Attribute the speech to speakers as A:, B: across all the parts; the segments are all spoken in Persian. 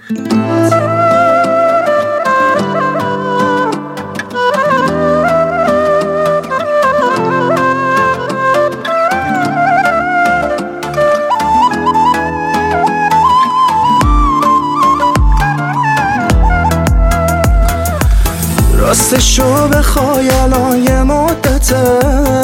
A: راستشو بخوای الان یه مدته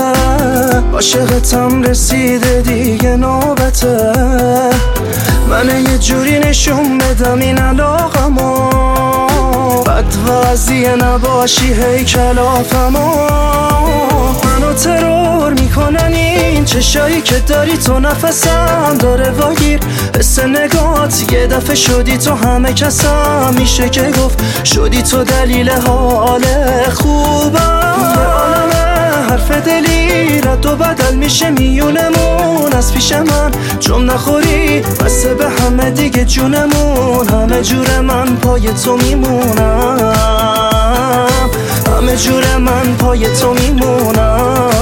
A: عاشقتم رسیده دیگه نوبته من یه جوری نشون بدم این علاقمو بد وضعیه نباشی هی کلافمو منو ترور میکنن این چشایی که داری تو نفسم داره واگیر حس نگات یه دفعه شدی تو همه کسم میشه که گفت شدی تو دلیل حال خوبم یه عالمه حرف دلی رد و بدل میشه میونمون از پیش من چون نخوری بسه به همه دیگه جونمون همه جور من پای تو میمونم همه جور من پای تو میمونم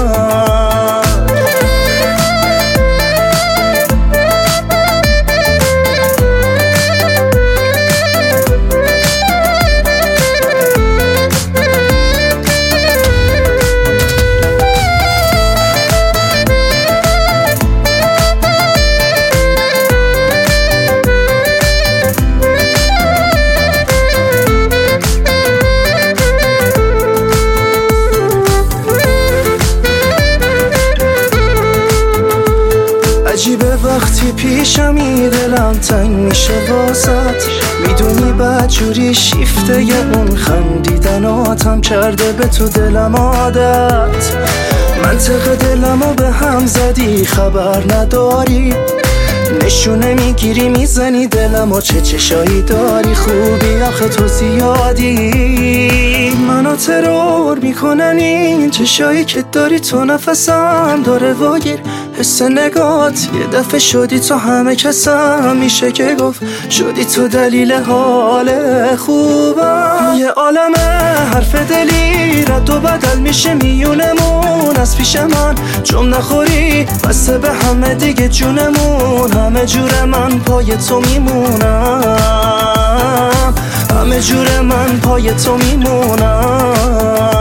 A: عجیبه وقتی پیشمی دلم تنگ میشه واسط میدونی بدجوری شیفته ی اون خندیدناتم کرده به تو دلم عادت منطق دلمو به هم زدی خبر نداری نشونه میگیری میزنی دلمو چه چشایی داری خوبی آخه تو زیادی منو ترور میکنن این چشایی که داری تو نفسم داره واگیر حس نگات یه دفعه شدی تو همه کسم میشه که گفت شدی تو دلیل حال خوبم یه عالمه حرف دلی رد و بدل میشه میونمون از پیش من چون نخوری بسه به همه دیگه جونمون همه جور من پای تو میمونم همه جور من پای تو میمونم